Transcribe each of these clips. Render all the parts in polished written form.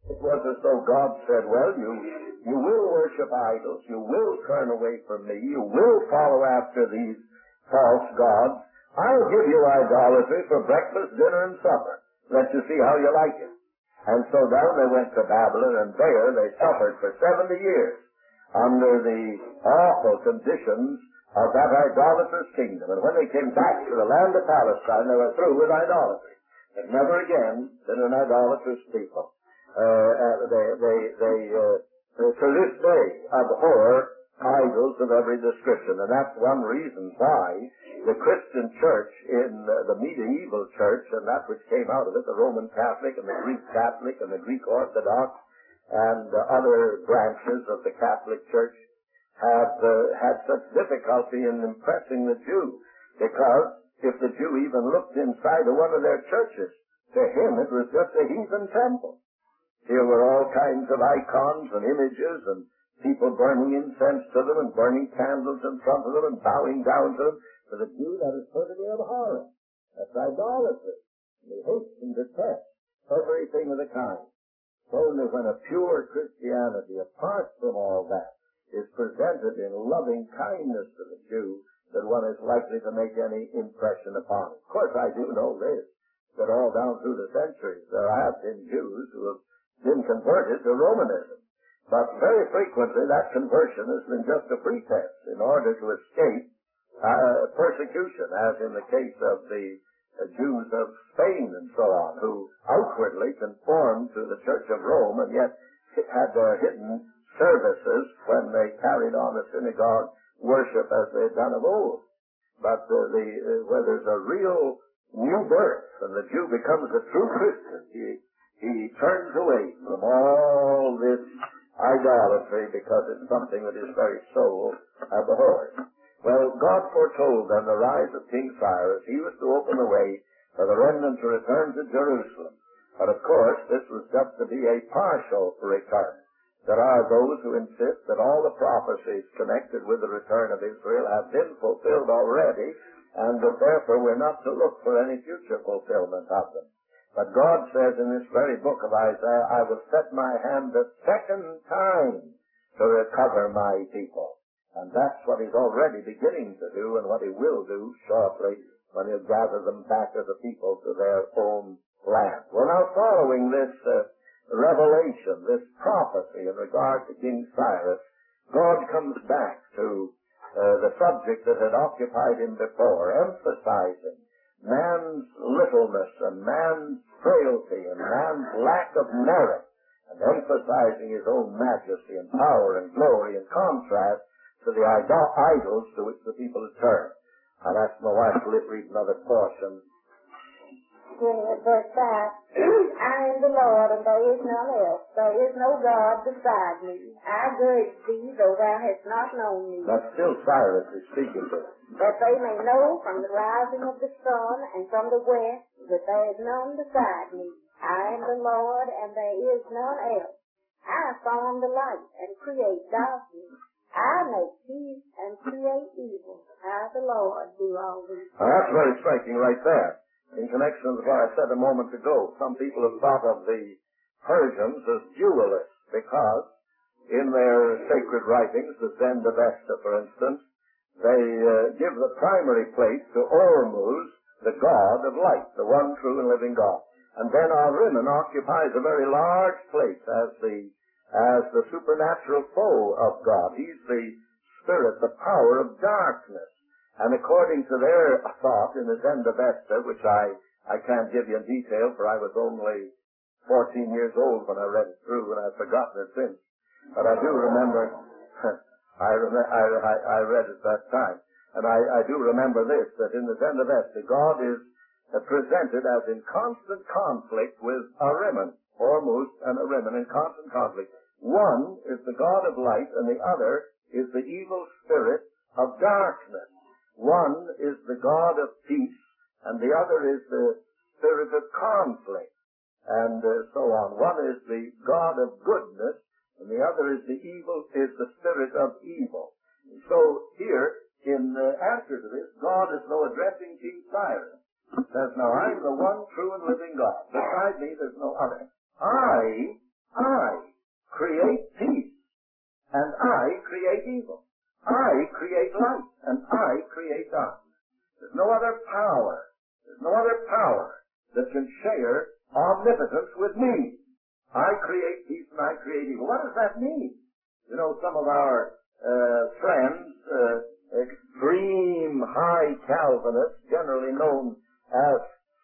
It was as though God said, well, you will worship idols, you will turn away from me, you will follow after these false gods. I'll give you idolatry for breakfast, dinner, and supper. Let you see how you like it. And so down they went to Babylon, and there they suffered for 70 years under the awful conditions of that idolatrous kingdom. And when they came back to the land of Palestine, they were through with idolatry. But never again been an idolatrous people. To this day abhor idols of every description, and that's one reason why the Christian church in the medieval church, and that which came out of it, the Roman Catholic and the Greek Catholic and the Greek Orthodox and other branches of the Catholic Church, have had such difficulty in impressing the Jew, because if the Jew even looked inside of one of their churches, to him it was just a heathen temple. Here were all kinds of icons and images and people burning incense to them and burning candles in front of them and bowing down to them. For the Jew, that is perfectly abhorrent. That's idolatry. And he hates and detests everything of the kind. Only when a pure Christianity, apart from all that, is presented in loving kindness to the Jew, that one is likely to make any impression upon it. Of course, I do know this, that all down through the centuries there have been Jews who have been converted to Romanism. But very frequently that conversion has been just a pretext in order to escape persecution, as in the case of the Jews of Spain and so on, who outwardly conformed to the Church of Rome and yet had their hidden services when they carried on the synagogue worship as they had done of old. But where there's a real new birth and the Jew becomes a true Christian, he turns away from all this idolatry because it's something that his very soul abhors. Well, God foretold then the rise of King Cyrus. He was to open the way for the remnant to return to Jerusalem. But of course, this was just to be a partial return. There are those who insist that all the prophecies connected with the return of Israel have been fulfilled already, and that therefore we're not to look for any future fulfillment of them. But God says in this very book of Isaiah, I will set my hand a second time to recover my people. And that's what he's already beginning to do and what he will do shortly when he'll gather them back as a people to their own land. Well, now following this revelation, this prophecy in regard to King Cyrus, God comes back to the subject that had occupied him before, emphasizing man's littleness and man's frailty and man's lack of merit, and emphasizing his own majesty and power and glory in contrast to the idols to which the people had turned. I'll ask my wife to read another portion. Beginning at verse 5, I am the Lord, and there is none else. There is no God beside me. I gird thee, though thou hast not known me. That's still Cyrus is speaking to us. That they may know from the rising of the sun and from the west that there is none beside me. I am the Lord, and there is none else. I form the light and create darkness. I make peace and create evil. I, the Lord, do all these things. Now that's very striking right there. In connection with what I said a moment ago, some people have thought of the Persians as dualists because in their sacred writings, the Zend-Avesta, for instance, they give the primary place to Ormuz, the god of light, the one true and living God. And then Ahriman occupies a very large place as the supernatural foe of God. He's the spirit, the power of darkness. And according to their thought in the Zend-Avesta, which I can't give you in detail, for I was only 14 years old when I read it through, and I've forgotten it since. But I do remember, I read it that time. And I do remember this, that in the Zend-Avesta, God is presented as in constant conflict with Ahriman, Ormuz and Ahriman in constant conflict. One is the God of light, and the other is the evil spirit of darkness. One is the God of peace, and the other is the spirit of conflict, and so on. One is the God of goodness, and the other is the spirit of evil. And so here, in answer to this, God is now addressing King Cyrus. He says, now I'm the one true and living God. Beside me there's no other. I I create peace, and I create evil. I create light, and I create darkness. There's no other power. There's no other power that can share omnipotence with me. I create peace and I create evil. What does that mean? You know, some of our friends, extreme high Calvinists, generally known as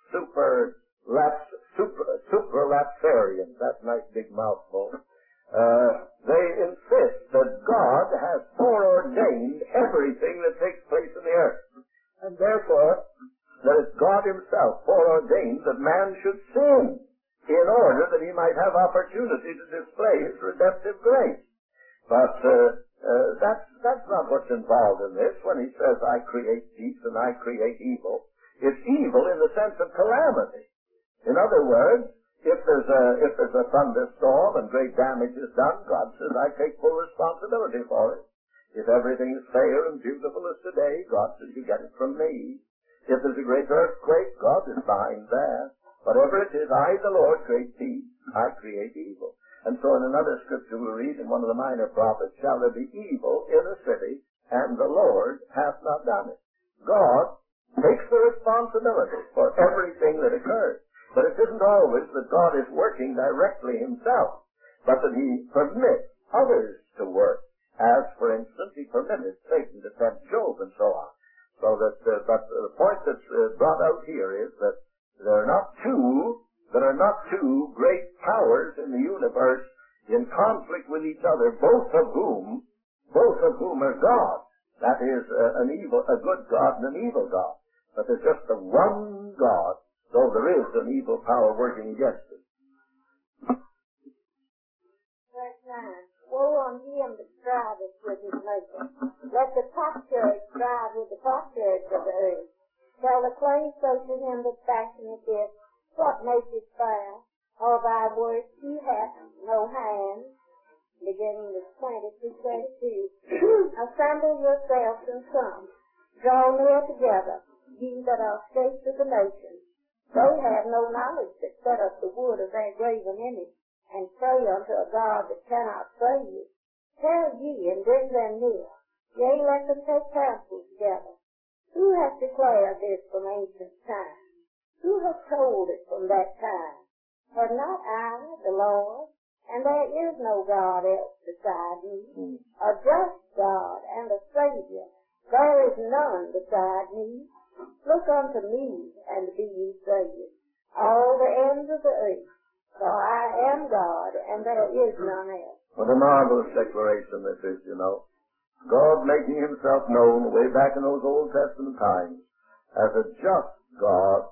supralapsarians, that's a nice big mouthful, they insist that God has foreordained everything that takes place in the earth. And therefore, that it's God himself foreordained that man should sin in order that he might have opportunity to display his redemptive grace. But that's not what's involved in this when he says, I create peace and I create evil. It's evil in the sense of calamity. In other words, if there's a thunderstorm and great damage is done, God says, I take full responsibility for it. If everything is fair and beautiful as today, God says, you get it from me. If there's a great earthquake, God is behind that. Whatever it is, I, the Lord, create peace. I create evil. And so in another scripture we read in one of the minor prophets, shall there be evil in a city, and the Lord hath not done it. God takes the responsibility for everything that occurs. But it isn't always that God is working directly himself, but that he permits others to work. As, for instance, he permitted Satan to tempt Job and so on. So that, but the point that's brought out here is that there are not two great powers in the universe in conflict with each other, both of whom are God. That is a good God and an evil God. But there's just the one God, though there is an evil power working against it. Verse 9. Woe on him that striveth with his maker. Let the potsherd strive with the potsherds of the earth. Shall the clay say to him that fashioneth it, what makest thou? All thy works he hath no hand. Beginning with 20 through 22. Assemble yourselves and come. Draw near together, ye that are escaped of the nations. They have no knowledge that set up the wood of their graven image, and pray unto a God that cannot save you. Tell ye and bring them near. Yea, let them take counsel together. Who hath declared this from ancient time? Who hath told it from that time? Have not I, the Lord? And there is no God else beside me, a just God and a Savior. There is none beside me. Look unto me, and be ye saved, all the ends of the earth. For I am God, and there is none else. What a marvelous declaration this is, you know. God making himself known way back in those Old Testament times as a just God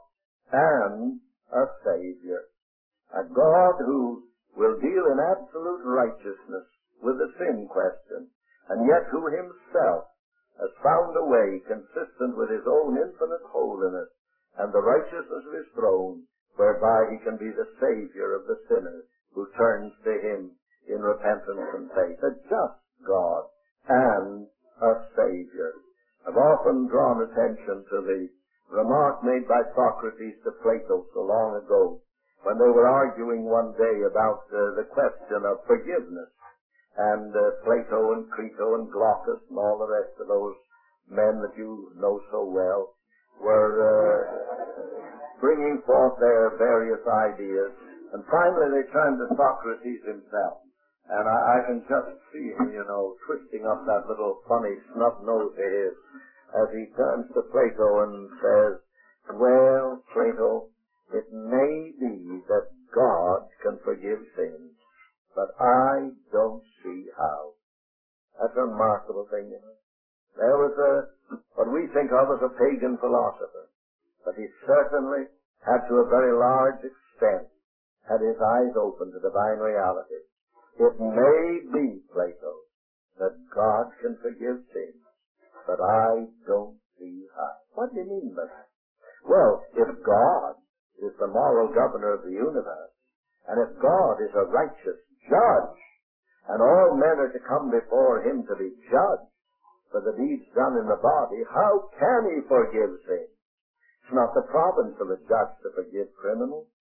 and a Savior. A God who will deal in absolute righteousness with the sin question, and yet who himself has found a way consistent with his own infinite holiness and the righteousness of his throne, whereby he can be the Savior of the sinner who turns to him in repentance and faith. A just God and a Savior. I've often drawn attention to the remark made by Socrates to Plato so long ago, when they were arguing one day about the question of forgiveness. And Plato and Crito and Glaucus and all the rest of those men that you know so well were bringing forth their various ideas. And finally they turned to Socrates himself. And I can just see him, you know, twisting up that little funny snub nose of his as he turns to Plato and says, well, Plato, it may be that God can forgive sins, but I don't see how. That's a remarkable thing, you know. There was what we think of as a pagan philosopher, but he certainly had to a very large extent had his eyes open to divine reality. It may be, Plato, that God can forgive sins, but I don't see how. What do you mean by that? Well, if God is the moral governor of the universe, and if God is a righteous judge, and all men are to come before him to be judged for the deeds done in the body, how can he forgive sin? It's not the province of a judge to forgive criminals.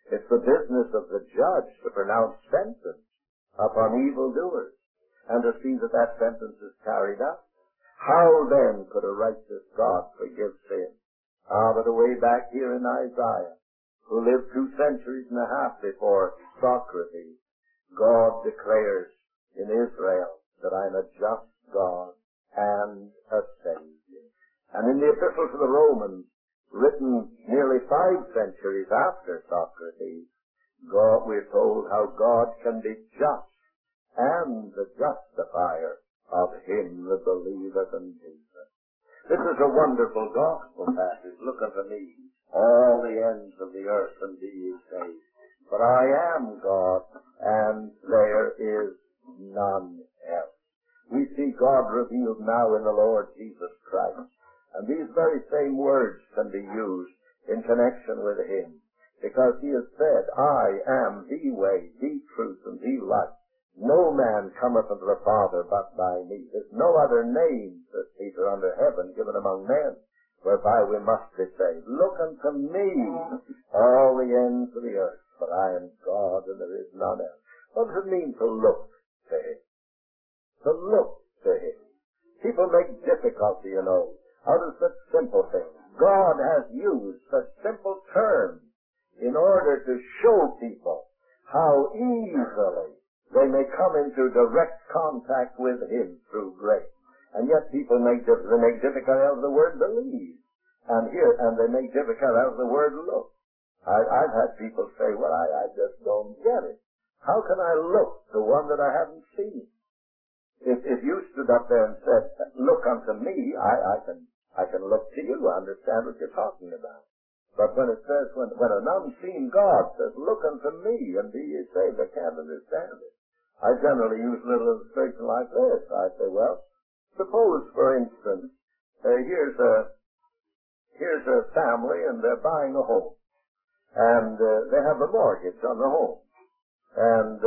It's the business of the judge to pronounce sentence upon evildoers and to see that that sentence is carried out. How then could a righteous God forgive sin? But way back here in Isaiah, who lived 2 centuries and a half before Socrates, God declares in Israel that I'm a just God and a Savior. And in the Epistle to the Romans, written nearly 5 centuries after Socrates, we're told how God can be just and the justifier of him that believeth in Jesus. This is a wonderful gospel passage. Look unto me, all the ends of the earth, and be ye saved. For I am God, and there is none else. We see God revealed now in the Lord Jesus Christ. And these very same words can be used in connection with him. Because he has said, I am the way, the truth, and the life. No man cometh unto the Father but by me. There's no other name, says Peter, under heaven given among men, whereby we must be saved. Look unto me, all the ends of the earth, for I am God and there is none else. What does it mean to look to him? To look to him. People make difficulty, out of such simple things. God has used such simple terms in order to show people how easily they may come into direct contact with him through grace. And yet people make difficulty out of the word believe. And they make difficulty out of the word look. I've had people say, well, I just don't get it. How can I look to one that I haven't seen? If you stood up there and said, look unto me, I can look to you, I understand what you're talking about. But when it says, when an unseen God says, look unto me and be ye saved, I can't understand it. I generally use a little illustration like this. I say, well, suppose, for instance, here's a family and they're buying a home. And they have a mortgage on the home. And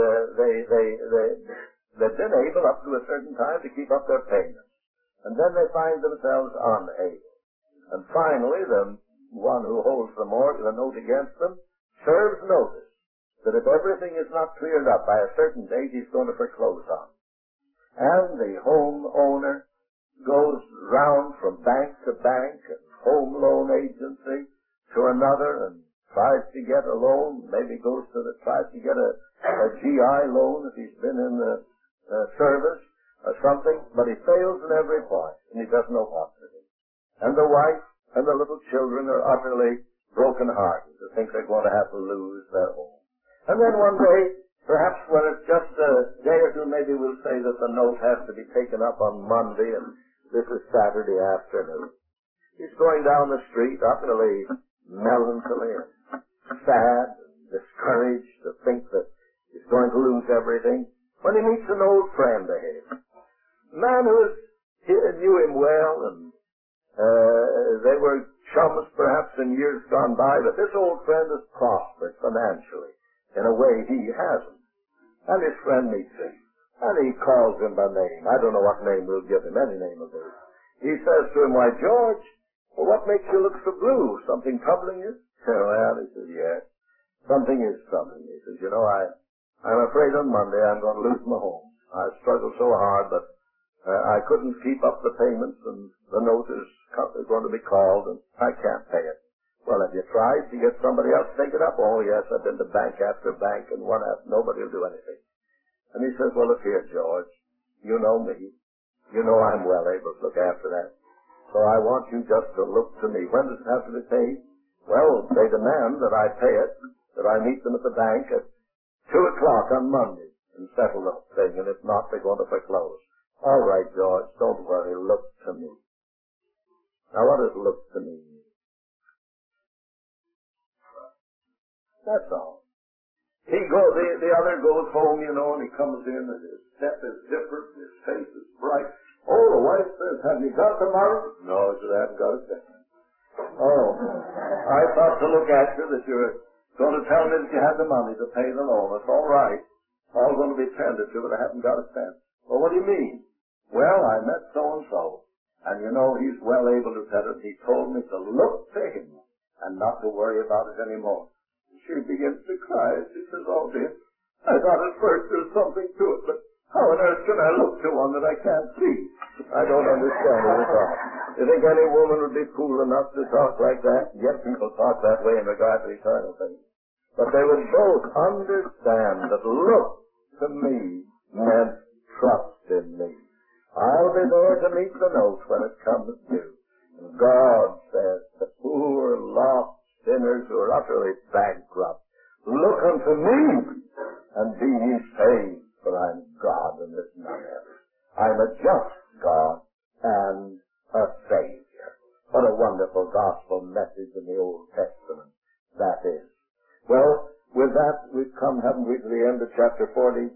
they've been able up to a certain time to keep up their payments. And then they find themselves unable. And finally, the one who holds the mortgage, the note against them, serves notice that if everything is not cleared up by a certain date, he's going to foreclose on. And the home owner goes round from bank to bank and home loan agency to another and tries to get a loan, maybe tries to get a GI loan if he's been in the service or something, but he fails in every point, and he doesn't know what to do. And the wife and the little children are utterly broken-hearted to think they're going to have to lose their home. And then one day, perhaps when it's just a day or two, maybe we'll say that the note has to be taken up on Monday, and this is Saturday afternoon. He's going down the street, utterly melancholy and sad and discouraged to think that he's going to lose everything, when he meets an old friend of his, a man who knew him well, and they were chums perhaps in years gone by, but this old friend has prospered financially in a way he hasn't. And his friend meets him, and he calls him by name. I don't know what name we'll give him, any name will do. He says to him, why, George, well, what makes you look so blue? Something troubling you? Well, he says, yes, something is troubling me. He says, I'm afraid on Monday I'm going to lose my home. I've struggled so hard, but I couldn't keep up the payments, and the note is going to be called, and I can't pay it. Well, have you tried to get somebody else to take it up? Oh, yes, I've been to bank after bank, and one after, nobody will do anything. And he says, well, look here, George, you know me. You know I'm well able to look after that. So I want you just to look to me. When does it have to be paid? Well, they demand that I pay it, that I meet them at the bank at 2 o'clock on Monday and settle the thing, and if not, they're going to foreclose. All right, George, don't worry, look to me. Now, what does look to me mean? That's all. The other goes home, and he comes in, and his step is different, his face is bright. Oh, the wife says, have you got the money? No, she hasn't got a cent. Oh, I thought to look at you that you're going to tell me that you had the money to pay the loan. It's all right. All going to be tended to, but I haven't got a cent. Well, what do you mean? Well, I met so-and-so, and he's well able to tell it. He told me to look to him and not to worry about it anymore. she begins to cry. She says, "Oh dear, I thought at first there was something to it, but how on earth can I look to one that I can't see?" I don't understand it at all. You think any woman would be fool enough to talk like that? Yet people talk that way in regard to eternal things. But they would both understand that look to me meant trust in me. I'll be there to meet the note when it comes due. And God says, the poor, lost sinners who are utterly bankrupt, look unto me and be ye saved, for I'm God and there's none else. I'm a just God and a Savior. What a wonderful gospel message in the Old Testament that is. Well, with that, we've come, haven't we, to the end of chapter 45?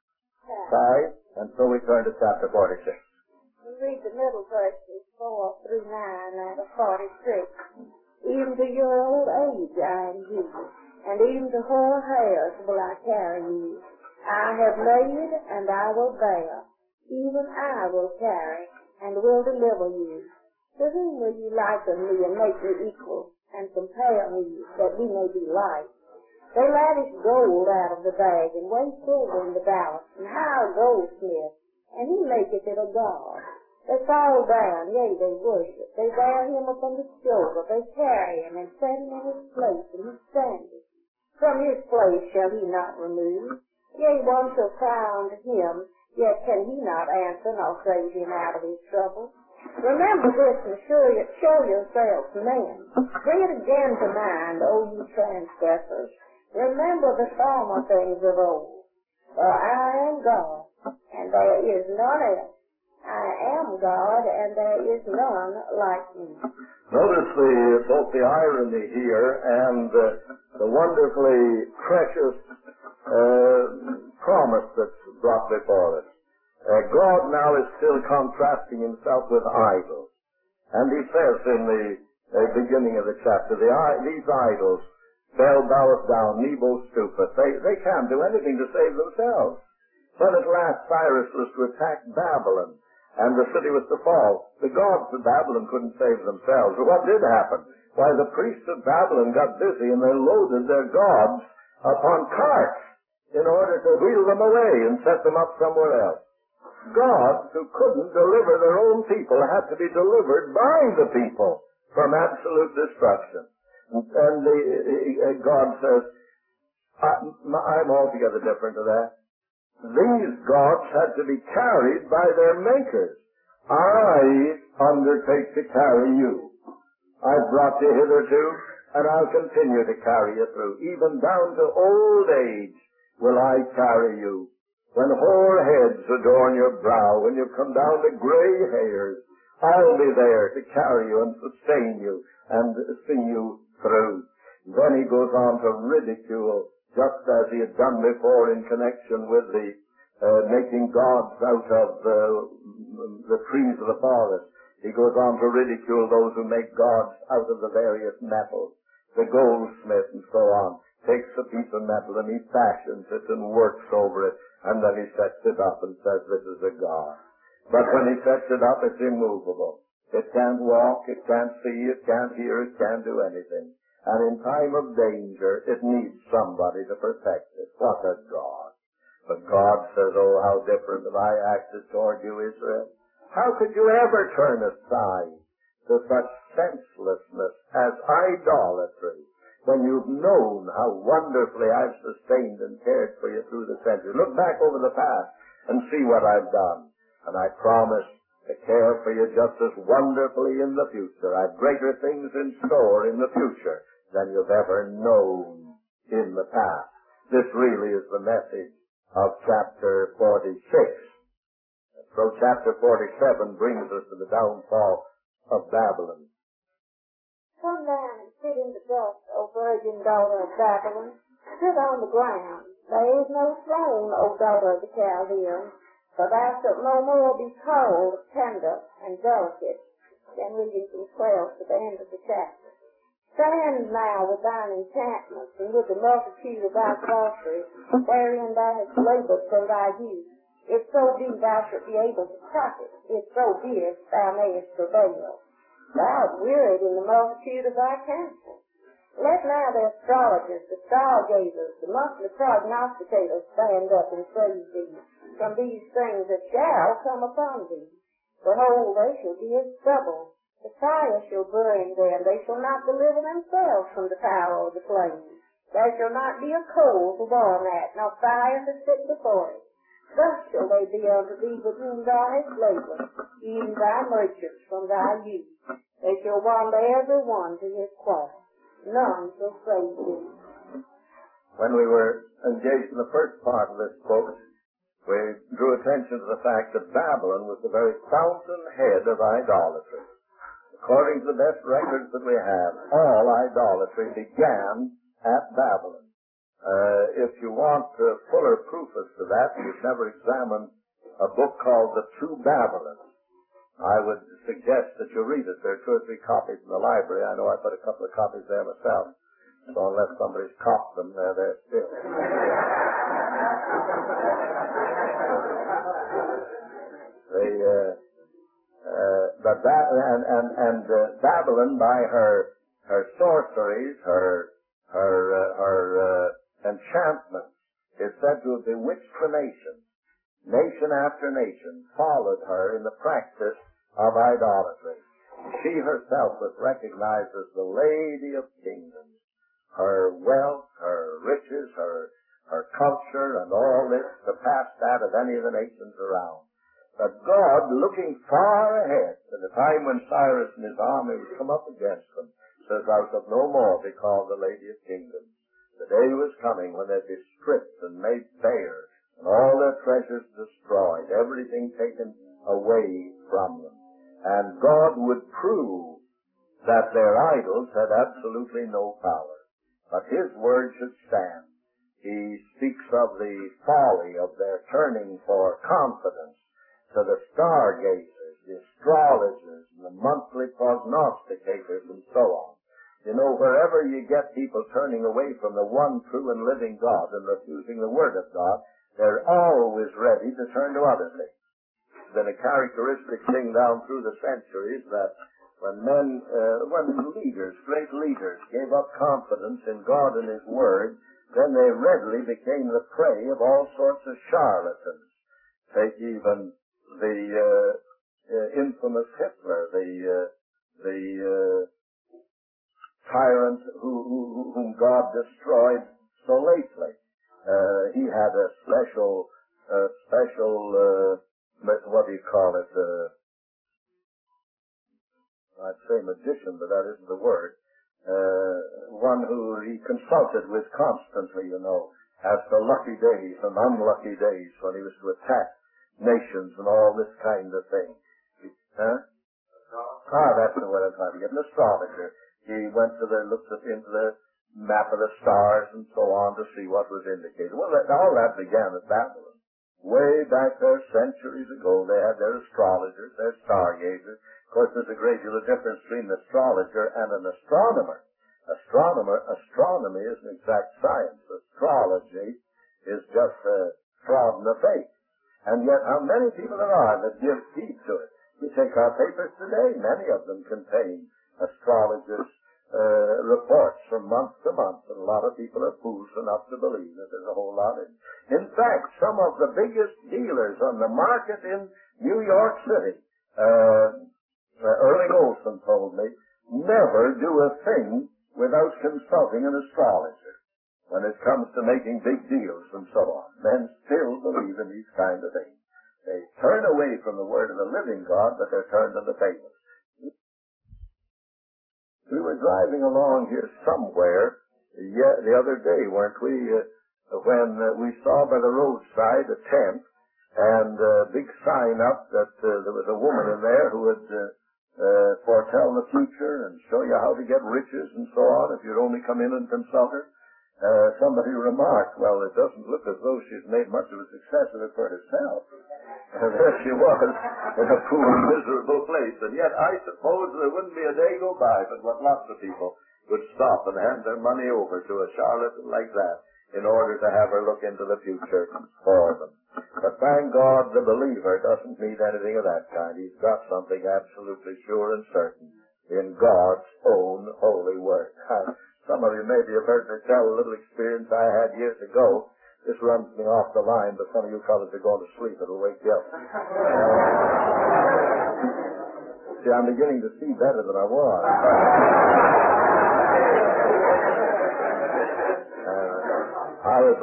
And so we turn to chapter 46. We read the middle verses, 4 through 9, out of 46. Even to your old age I am you, and even to hoar hairs will I carry you. I have laid, and I will bear. Even I will carry, and will deliver you. To whom will you liken me and make me equal, and compare me, that we may be like? They lavish gold out of the bag, and weigh silver in the balance, and hire a goldsmith, and he maketh it a god. They fall down, yea, they worship. They bear him upon the shoulder, they carry him, and set him in his place, and he standeth. From his place shall he not remove. Yea, one shall cry unto him, yet can he not answer, nor save him out of his trouble. Remember this, and show yourselves men. Bring it again to mind, O ye transgressors. Remember the former things of old. For I am God, and there is none else. I am God, and there is none like me. Notice both the irony here and the wonderfully precious promise that's brought before us. God now is still contrasting himself with idols. And he says in the beginning of the chapter, these idols, Bel boweth down, Nebo stoopeth. They can't do anything to save themselves. But at last Cyrus was to attack Babylon, and the city was to fall. The gods of Babylon couldn't save themselves. But what did happen? Why, the priests of Babylon got busy, and they loaded their gods upon carts in order to wheel them away and set them up somewhere else. Gods who couldn't deliver their own people had to be delivered by the people from absolute destruction. And God says, I'm altogether different to that. These gods had to be carried by their makers. I undertake to carry you. I've brought you hitherto, and I'll continue to carry you through. Even down to old age will I carry you. When hoar heads adorn your brow, when you come down to gray hairs, I'll be there to carry you and sustain you and see you through. Then he goes on to ridicule, just as he had done before in connection with the making gods out of the trees of the forest. He goes on to ridicule those who make gods out of the various metals. The goldsmith and so on takes a piece of metal and he fashions it and works over it, and then he sets it up and says this is a god. But when he sets it up, it's immovable. It can't walk, it can't see, it can't hear, it can't do anything. And in time of danger, it needs somebody to protect it. What a God. But God says, oh, how different have I acted toward you, Israel. How could you ever turn aside to such senselessness as idolatry when you've known how wonderfully I've sustained and cared for you through the centuries? Look back over the past and see what I've done. And I promise to care for you just as wonderfully in the future. I've greater things in store in the future than you've ever known in the past. This really is the message of chapter 46. So chapter 47 brings us to the downfall of Babylon. Come down and sit in the dust, O virgin daughter of Babylon. Sit on the ground. There is no throne, O daughter of the Chaldeans. For thou shalt no more be cold, tender, and delicate. Then reading from 12 to the end of the chapter. Stand now with thine enchantments, and with the multitude of thy sorceries, wherein thou hast labored from thy youth. If so be thou shalt be able to profit, if so be thou mayest prevail. Thou art wearied in the multitude of thy counsel. Let now the astrologers, the stargazers, the monthly prognosticators stand up and save thee from these things that shall come upon thee. Behold, they shall be as stubble. The fire shall burn them. They shall not deliver themselves from the power of the flames. There shall not be a coal to warm at, nor fire to sit before it. Thus shall they be unto thee with whom thou hast labored, even thy merchants from thy youth. They shall wander every one to his quarter. None shall save thee. When we were engaged in the first part of this book, we drew attention to the fact that Babylon was the very fountainhead of idolatry. According to the best records that we have, all idolatry began at Babylon. If you want fuller proof as to that, you've never examined a book called The Two Babylons. I would suggest that you read it. There are 2 or 3 copies in the library. I know I put a couple of copies there myself. So unless somebody's copped them, they're there still. Babylon, by her sorceries, her enchantments, is said to have bewitched the nation. Nation after nation followed her in the practice of idolatry. She herself was recognized as the Lady of Kingdoms. Her wealth, her riches, her culture, and all this surpassed that of any of the nations around. But God, looking far ahead to the time when Cyrus and his army would come up against them, says, "Thou shalt no more be called the Lady of Kingdoms." The day was coming when they'd be stripped and made bare, and all their treasures destroyed, everything taken away from them. And God would prove that their idols had absolutely no power. But His word should stand. He speaks of the folly of their turning for confidence to the stargazers, the astrologers, and the monthly prognosticators, and so on. You know, wherever you get people turning away from the one true and living God and refusing the Word of God, they're always ready to turn to other things. It's been a characteristic thing down through the centuries that when leaders, great leaders, gave up confidence in God and His Word, then they readily became the prey of all sorts of charlatans. Take even the infamous Hitler, the tyrant whom God destroyed so lately. He had a special, what do you call it? I'd say magician, but that isn't the word. One who he consulted with constantly, you know, as to lucky days and unlucky days when he was to attack nations and all this kind of thing. That's the word I'm trying to get. An astrologer. He went looked into the map of the stars and so on to see what was indicated. Well, all that began at Babylon. Way back there, centuries ago, they had their astrologers, their stargazers. Of course, there's a great deal of difference between an astrologer and an astronomer. Astronomy is an exact science. Astrology is just fraud in the faith. And yet, how many people there are that give heed to it? You take our papers today, many of them contain astrologers' reports from month to month, and a lot of people are fools enough to believe that there's a whole lot in it. In fact, some of the biggest dealers on the market in New York City, Erling Olson told me, never do a thing without consulting an astrologer when it comes to making big deals and so on. Men still believe in these kind of things. They turn away from the word of the living God, but they're turned to the fables. We were driving along here somewhere the other day, weren't we, when we saw by the roadside a tent and a big sign up that there was a woman in there who would foretell the future and show you how to get riches and so on if you'd only come in and consult her. Somebody remarked, well, it doesn't look as though she's made much of a success of it for herself. And there she was, in a poor, miserable place. And yet I suppose there wouldn't be a day go by but what lots of people would stop and hand their money over to a charlatan like that in order to have her look into the future for them. But thank God the believer doesn't need anything of that kind. He's got something absolutely sure and certain in God's own holy word. some of you maybe have heard me tell a little experience I had years ago. This runs me off the line, but some of you fellas are going to sleep. It'll wake you up. See, I'm beginning to see better than I was. I was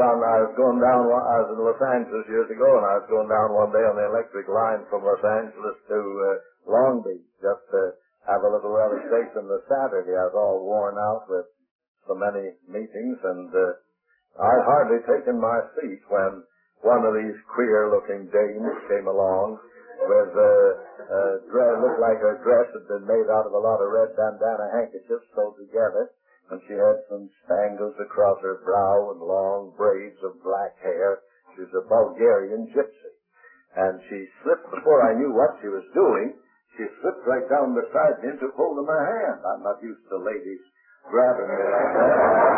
in Los Angeles years ago, and I was going down one day on the electric line from Los Angeles to Long Beach just to have a little relaxation this Saturday. I was all worn out with so many meetings, and I'd hardly taken my seat when one of these queer-looking dames came along with a dress, looked like her dress had been made out of a lot of red bandana handkerchiefs sewed together. And she had some spangles across her brow and long braids of black hair. She was a Bulgarian gypsy. And she slipped, before I knew what she was doing, she slipped right down beside me and took hold of my hand. I'm not used to ladies grabbing me like that.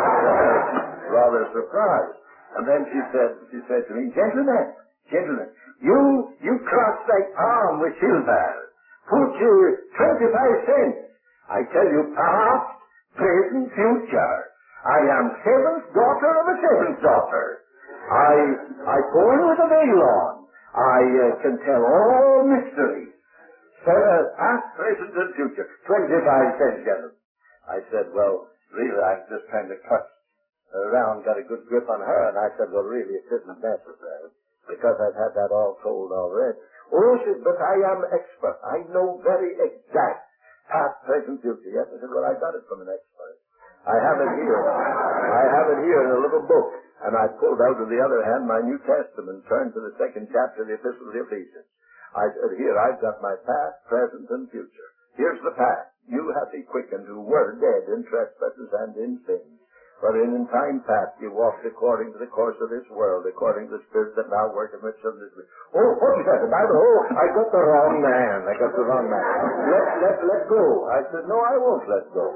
Rather surprised. And then she said to me, Gentlemen, you crossed thy palm with silver. Put your 25 cents. I tell you, past, present, future. I am seventh daughter of a seventh daughter. I born with a veil on. I can tell all mysteries. Past, present, and future. 25 cents, gentlemen. I said, well, really, I just kind of clutched around, got a good grip on her, and I said, well, really, it isn't necessary, because I've had that all told already. Oh, she said, but I am expert. I know very exact. Past, present, future. Yes, I said, well, I got it from an expert. I have it here in a little book. And I pulled out of the other hand my New Testament, turned to the second chapter of the Epistle of the Ephesians. I said, here, I've got my past, present, and future. Here's the past. You have been quickened who were dead in trespasses and in sins. But in time past you walked according to the course of this world, according to the spirit that now worketh in the children of this. Oh, what is that? The Bible? Oh, I got the wrong man. Let go. I said, no, I won't let go.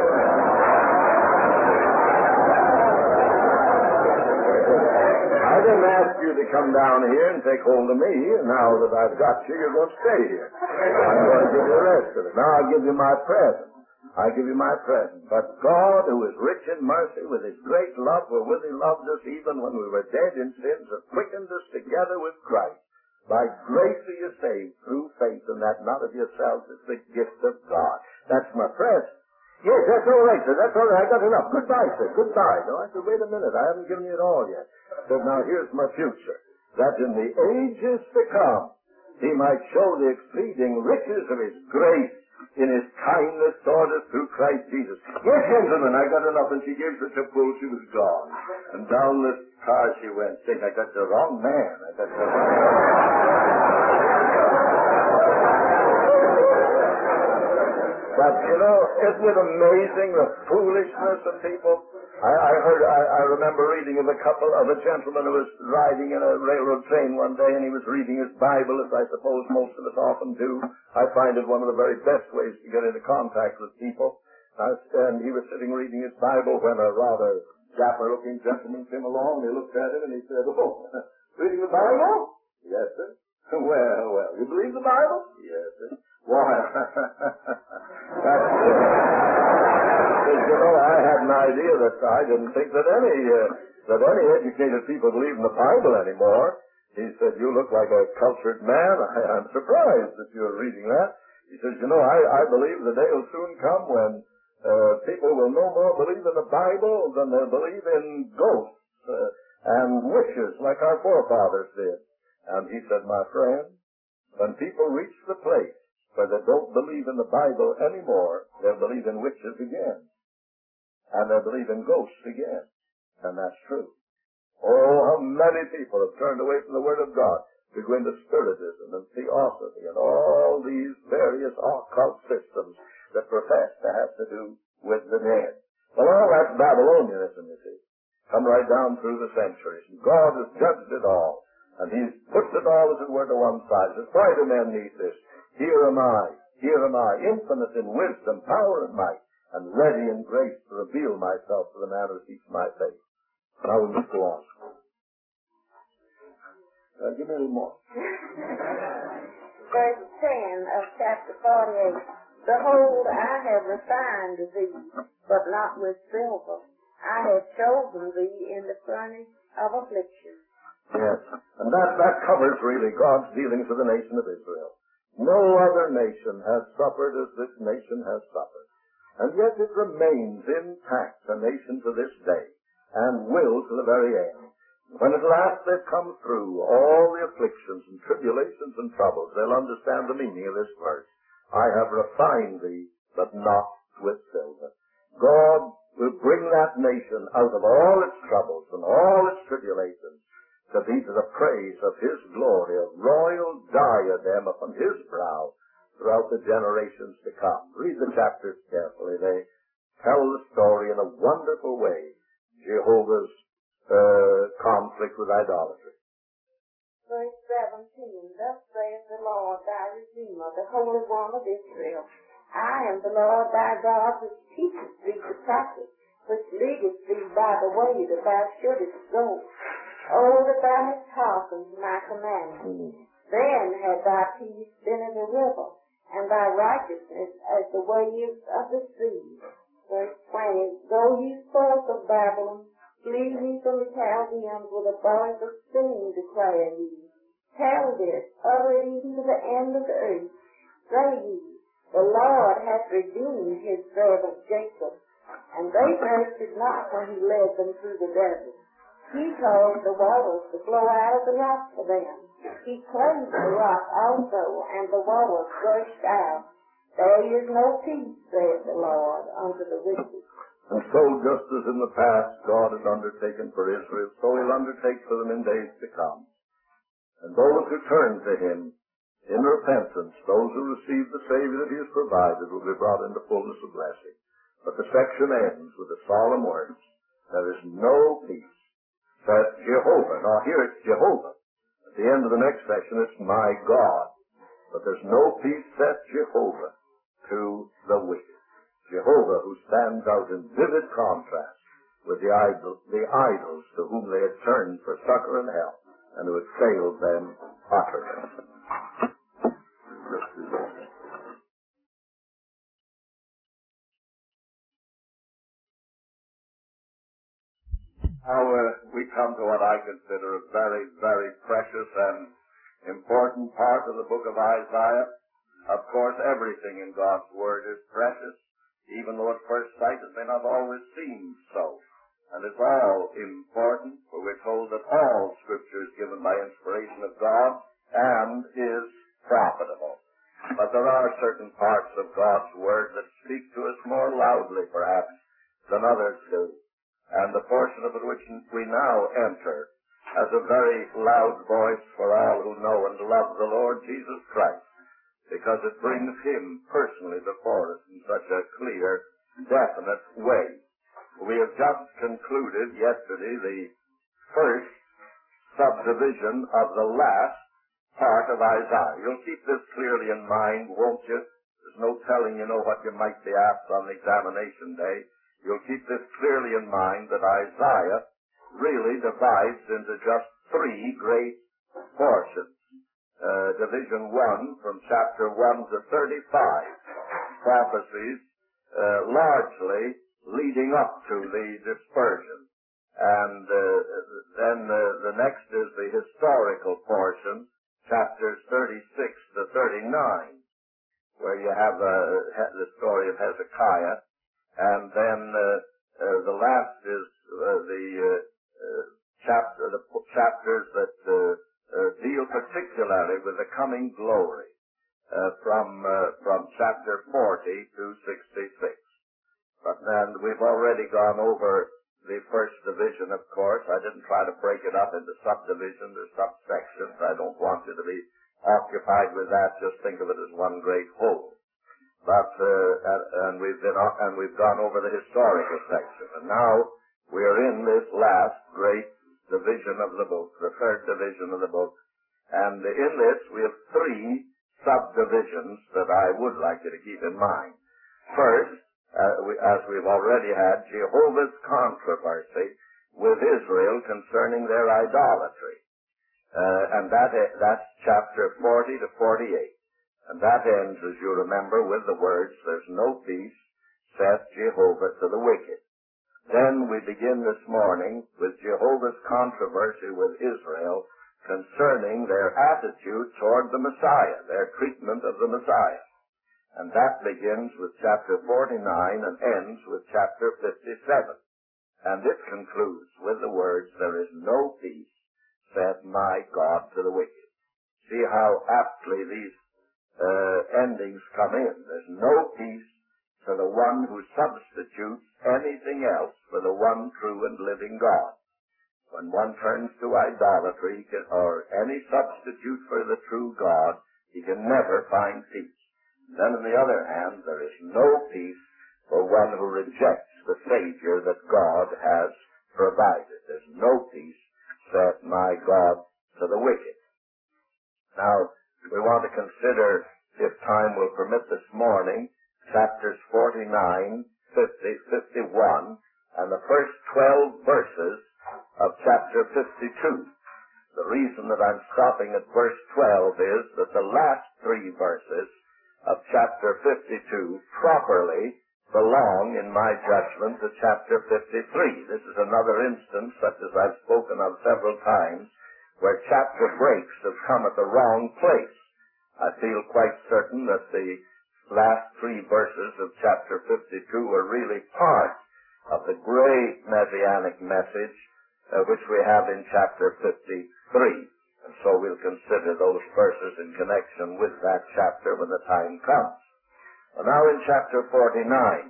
I didn't ask you to come down here and take hold of me. Now that I've got you, you're going to stay here. I'm going to give you the rest of it. Now I'll give you my present. But God, who is rich in mercy, with his great love, wherewith he loved us even when we were dead in sins, hath quickened us together with Christ. By grace are you saved through faith, and that not of yourselves, it's the gift of God. That's my present. Yes, that's all right, sir. That's all right. I got enough. Goodbye, sir. Goodbye. No, I said, wait a minute. I haven't given you it all yet. I said, now here's my future. That in the ages to come, he might show the exceeding riches of his grace in his kindness toward us through Christ Jesus. Yes, gentlemen, I got enough. And she gave such a pull, she was gone. And down the car she went, saying, I got the wrong man. But, you know, isn't it amazing the foolishness of people? I remember reading of a gentleman who was riding in a railroad train one day, and he was reading his Bible, as I suppose most of us often do. I find it one of the very best ways to get into contact with people. And he was sitting reading his Bible when a rather dapper-looking gentleman came along. He looked at him and he said, oh, reading the Bible? Yes, sir. Well, you believe the Bible? Yes, sir. Why? You know, I had an idea that I didn't think that any educated people believe in the Bible anymore. He said, you look like a cultured man. I'm surprised that you're reading that. He says, you know, I believe the day will soon come when people will no more believe in the Bible than they believe in ghosts and witches like our forefathers did. And he said, my friend, when people reach the place where they don't believe in the Bible anymore, they'll believe in witches again. And they'll believe in ghosts again. And that's true. Oh, how many people have turned away from the Word of God to go into Spiritism and Theosophy and all these various occult systems that profess to have to do with the dead. Well, all that's Babylonianism, you see. Come right down through the centuries. And God has judged it all. And he's put it all, as it were, to one side. He says, why do men need this? Here am I, infinite in wisdom, power, and might, and ready in grace to reveal myself to the man who seeks my face. Now we must go on. Give me a little more. Verse 10 of chapter 48. Behold, I have refined thee, but not with silver. I have chosen thee in the furnace of affliction. Yes, and that covers really God's dealings with the nation of Israel. No other nation has suffered as this nation has suffered. And yet it remains intact, a nation to this day, and will to the very end. When at last they've come through all the afflictions and tribulations and troubles, they'll understand the meaning of this verse. I have refined thee, but not with silver. God will bring that nation out of all its troubles and all its tribulations to be to the praise of His glory, a royal diadem upon His brow throughout the generations to come. Read the chapters carefully. They tell the story in a wonderful way, Jehovah's conflict with idolatry. Verse 17, Thus saith the Lord thy Redeemer, the Holy One of Israel. I am the Lord thy God, which teacheth thee to practice, which leadeth thee by the way that thou shouldest go. Oh, that thou hadst hearkened to my commandments. Then had thy peace been as a river, and thy righteousness as the waves of the sea. Verse 20, Go ye forth of Babylon, flee ye from the Chaldeans with a voice of singing, declare ye. Tell this, utter it even to the end of the earth. Say ye, the Lord hath redeemed his servant Jacob, and they thirsted not when he led them through the desert. He caused the waters to flow out of the rock for them. He closed the rock also, and the waters gushed out. There is no peace, saith the Lord, unto the wicked. And so, just as in the past God has undertaken for Israel, so He'll undertake for them in days to come. And those who turn to Him in repentance, those who receive the Savior that He has provided, will be brought into fullness of blessing. But the section ends with the solemn words, there is no peace, saith Jehovah. Now here it's Jehovah. At the end of the next section it's my God. But there's no peace, saith Jehovah, to the wicked. Jehovah, who stands out in vivid contrast with the idols to whom they had turned for succor and help, and who had failed them utterly. Now we come to what I consider a very, very precious and important part of the book of Isaiah. Of course, everything in God's Word is precious, even though at first sight it may not always seem so. And it's all important, for we're told that all Scripture is given by inspiration of God and is profitable. But there are certain parts of God's Word that speak to us more loudly, perhaps, than others do. And the portion of it which we now enter has a very loud voice for all who know and love the Lord Jesus Christ, because it brings Him personally before us in such a clear, definite way. We have just concluded yesterday the first subdivision of the last part of Isaiah. You'll keep this clearly in mind, won't you? There's no telling what you might be asked on the examination day. You'll keep this clearly in mind that Isaiah really divides into just three great portions. Division 1, from chapter 1 to 35, prophecies largely leading up to the dispersion. And then the next is the historical portion, chapters 36 to 39, where you have the story of Hezekiah. And then the last is the chapters that deal particularly with the coming glory from chapter 40 to 66. But then we've already gone over the first division, of course. I didn't try to break it up into subdivisions or subsections. I don't want you to be occupied with that. Just think of it as one great whole. But and we've gone over the historical section, and now we are in this last great division of the book, the third division of the book, and in this we have three subdivisions that I would like you to keep in mind. First, as we've already had, Jehovah's controversy with Israel concerning their idolatry, and that's chapter 40 to 48. And that ends, as you remember, with the words, there's no peace, saith Jehovah to the wicked. Then we begin this morning with Jehovah's controversy with Israel concerning their attitude toward the Messiah, their treatment of the Messiah. And that begins with chapter 49 and ends with chapter 57. And it concludes with the words, there is no peace, saith my God to the wicked. See how aptly these endings come in. There's no peace to the one who substitutes anything else for the one true and living God. When one turns to idolatry or any substitute for the true God, he can never find peace. Then on the other hand, there is no peace for one who rejects the Savior that God has provided. There's no peace, saith my God to the wicked. Now, we want to consider, if time will permit this morning, chapters 49, 50, 51, and the first 12 verses of chapter 52. The reason that I'm stopping at verse 12 is that the last 3 verses of chapter 52 properly belong, in my judgment, to chapter 53. This is another instance, such as I've spoken of several times, where chapter breaks have come at the wrong place. I feel quite certain that the last 3 verses of chapter 52 are really part of the great messianic message which we have in chapter 53. And so we'll consider those verses in connection with that chapter when the time comes. Well, now in chapter 49,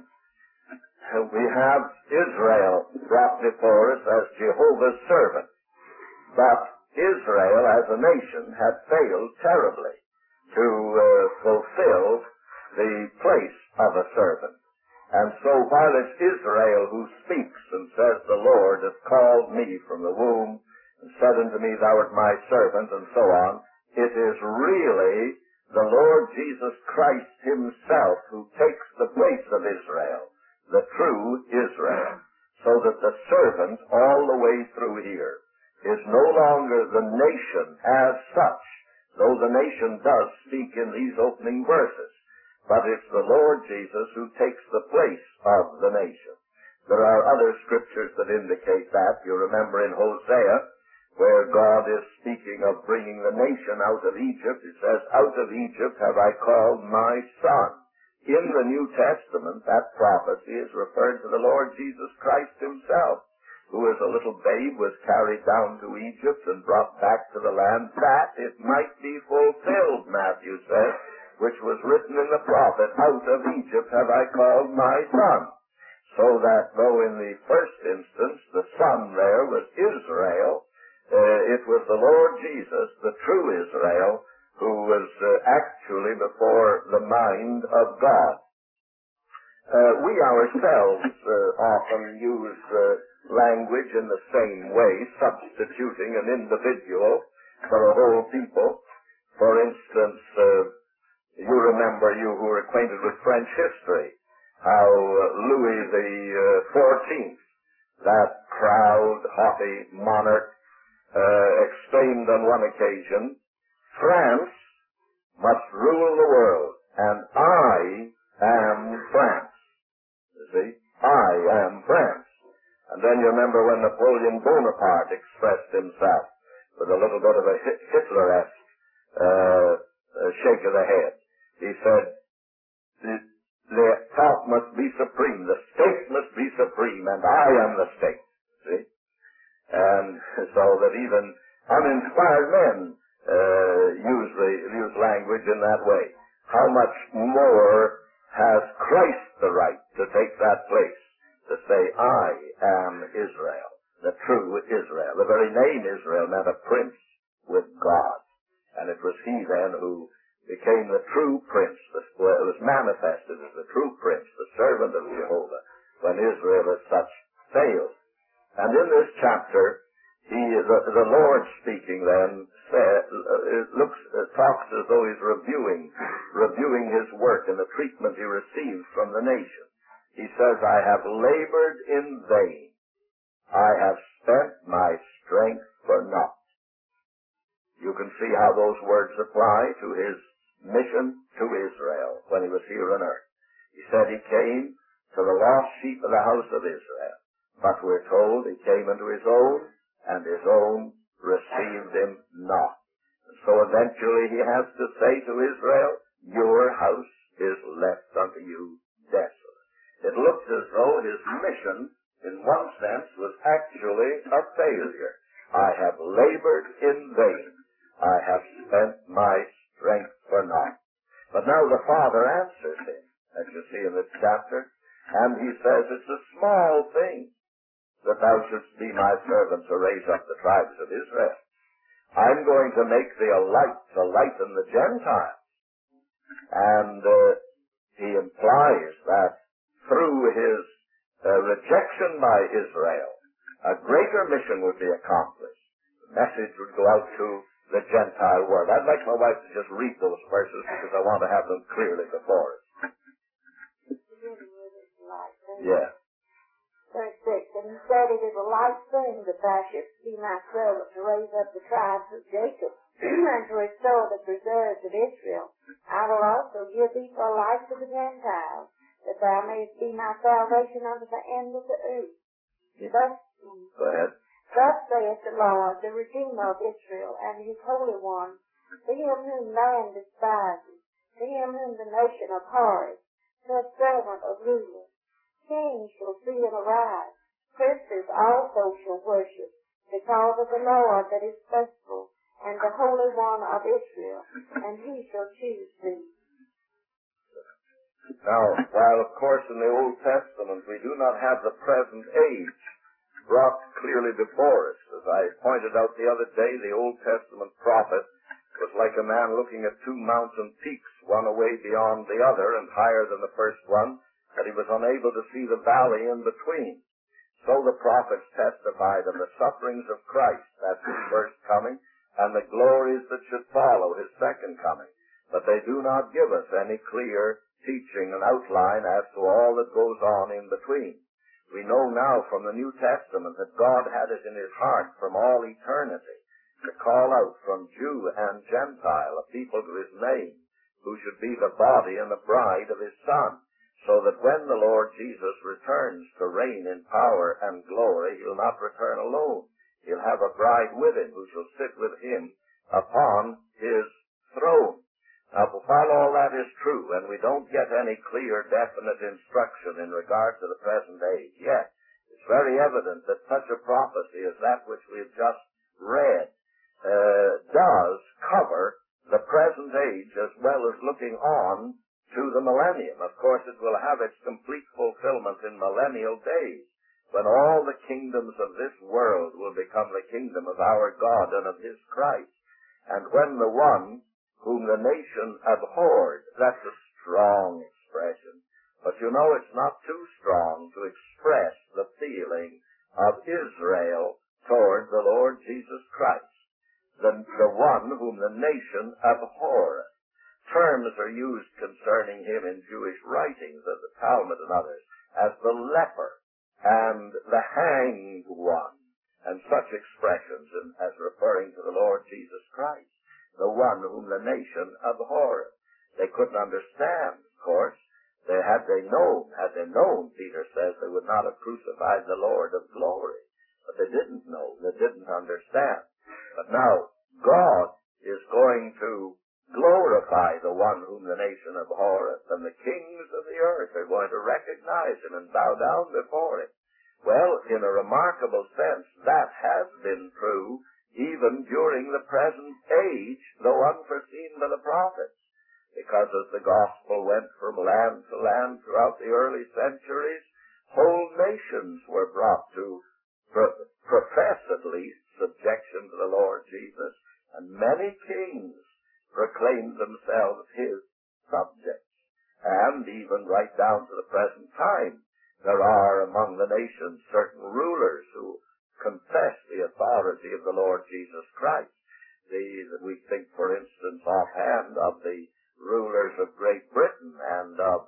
we have Israel brought before us as Jehovah's servant. But Israel as a nation had failed terribly to fulfill the place of a servant. And so while it's Israel who speaks and says, the Lord hath called me from the womb and said unto me, thou art my servant, and so on, it is really the Lord Jesus Christ himself who takes the place of Israel, the true Israel, so that the servant all the way through here is no longer the nation as such, though the nation does speak in these opening verses. But it's the Lord Jesus who takes the place of the nation. There are other scriptures that indicate that. You remember in Hosea, where God is speaking of bringing the nation out of Egypt, it says, out of Egypt have I called my son. In the New Testament, that prophecy is referred to the Lord Jesus Christ himself, who as a little babe was carried down to Egypt and brought back to the land, that it might be fulfilled, Matthew says, which was written in the prophet, out of Egypt have I called my son. So that though in the first instance the son there was Israel, it was the Lord Jesus, the true Israel, who was actually before the mind of God. We ourselves often use language in the same way, substituting an individual for a whole people. For instance, you remember, you who are acquainted with French history, how Louis the 14th, that proud, haughty monarch, exclaimed on one occasion, France must rule the world, and I am France. You see, I am France. And then you remember when Napoleon Bonaparte expressed himself with a little bit of a Hitler-esque shake of the head. He said, the thought must be supreme, the state must be supreme, and I am the state. See? And so that even uninspired men use language in that way. How much more has Christ the right to take that place, to say, I am Israel, the true Israel. The very name Israel meant a prince with God. And it was he then who became the true prince, was manifested as the true prince, the servant of Jehovah, when Israel as such failed. And in this chapter, the Lord speaking then talks as though he's reviewing his work and the treatment he received from the nation. He says, I have labored in vain. I have spent my strength for naught. You can see how those words apply to his mission to Israel when he was here on earth. He said he came to the lost sheep of the house of Israel. But we're told he came into his own, and his own received him not. And so eventually he has to say to Israel, your house is left unto you desolate. It looks as though his mission, in one sense, was actually a failure. I have labored in vain. I have spent my strength for naught. But now the Father answers him, as you see in this chapter, and he says, it's a small thing that thou shouldst be my servant to raise up the tribes of Israel. I'm going to make thee a light to lighten the Gentiles. And he implies that through his rejection by Israel, a greater mission would be accomplished. The message would go out to the Gentile world. I'd like my wife to just read those verses because I want to have them clearly before us. Yeah. Verse 6, and he said, it is a light thing that thou shouldst be my servant to raise up the tribes of Jacob, and to restore the preserves of Israel. I will also give thee for a light to the Gentiles, that thou mayest be my salvation unto the end of the earth. Yeah. Go ahead. Thus saith the Lord, the Redeemer of Israel, and his Holy One, to him whom man despises, to him whom the nation abhorreth, to a servant of rulers. Kings shall see and arise, princes also shall worship, because of the Lord that is faithful, and the Holy One of Israel, and he shall choose thee. Now, while of course in the Old Testament we do not have the present age brought clearly before us, as I pointed out the other day, the Old Testament prophet was like a man looking at two mountain peaks, one away beyond the other and higher than the first one, that he was unable to see the valley in between. So the prophets testified of the sufferings of Christ, that's his first coming, and the glories that should follow his second coming. But they do not give us any clear teaching and outline as to all that goes on in between. We know now from the New Testament that God had it in his heart from all eternity to call out from Jew and Gentile a people to his name, who should be the body and the bride of his Son, so that when the Lord Jesus returns to reign in power and glory, he'll not return alone. He'll have a bride with him who shall sit with him upon his throne. Now, while all that is true, and we don't get any clear, definite instruction in regard to the present age yet, it's very evident that such a prophecy as that which we have just read does cover the present age as well as looking on to the millennium. Of course, it will have its complete fulfillment in millennial days, when all the kingdoms of this world will become the kingdom of our God and of his Christ. And when the one whom the nation abhorred, that's a strong expression. But you know, it's not too strong to express the feeling of Israel toward the Lord Jesus Christ, the one whom the nation abhorreth. Terms are used concerning him in Jewish writings of the Talmud and others as the leper and the hanged one, and such expressions as referring to the Lord Jesus Christ, the one whom the nation abhorreth. They couldn't understand, of course. Had they known, Peter says, they would not have crucified the Lord of glory. But they didn't know, they didn't understand. But now, God is going to glorify the one whom the nation abhorreth, and the kings of the earth are going to recognize him and bow down before him. Well, in a remarkable sense, that has been true even during the present age, though unforeseen by the prophets. Because as the gospel went from land to land throughout the early centuries, whole nations were brought to profess at least subjection to the Lord Jesus, and many kings proclaimed themselves his subjects. And even right down to the present time, there are among the nations certain rulers who confess the authority of the Lord Jesus Christ. We think, for instance, offhand of the rulers of Great Britain and of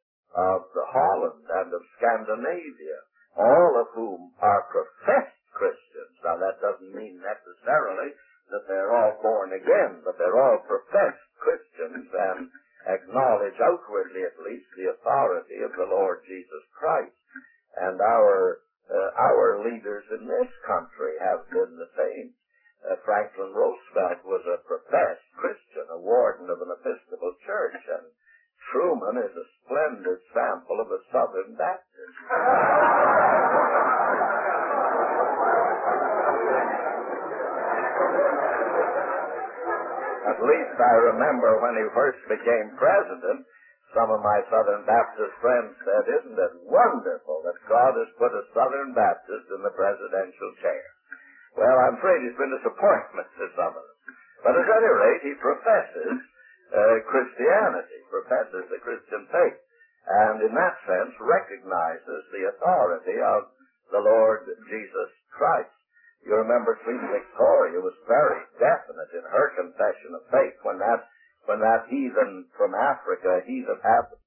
Holland and of Scandinavia, all of whom are professed Christians. Now, that doesn't mean necessarily that they're all born again, but they're all professed Christians, authority of the Lord Jesus Christ. And our leaders in this country have been the same. Franklin Roosevelt was a professed Christian, a warden of an Episcopal church, and Truman is a splendid sample of a Southern Baptist. At least I remember when he first became president, some of my Southern Baptist friends said, "Isn't it wonderful that God has put a Southern Baptist in the presidential chair?" Well, I'm afraid he's been a disappointment to some of them. But at any rate, he professes Christianity, professes the Christian faith, and in that sense recognizes the authority of the Lord Jesus Christ. You remember Queen Victoria was very definite in her confession of faith when that heathen from Africa, heathen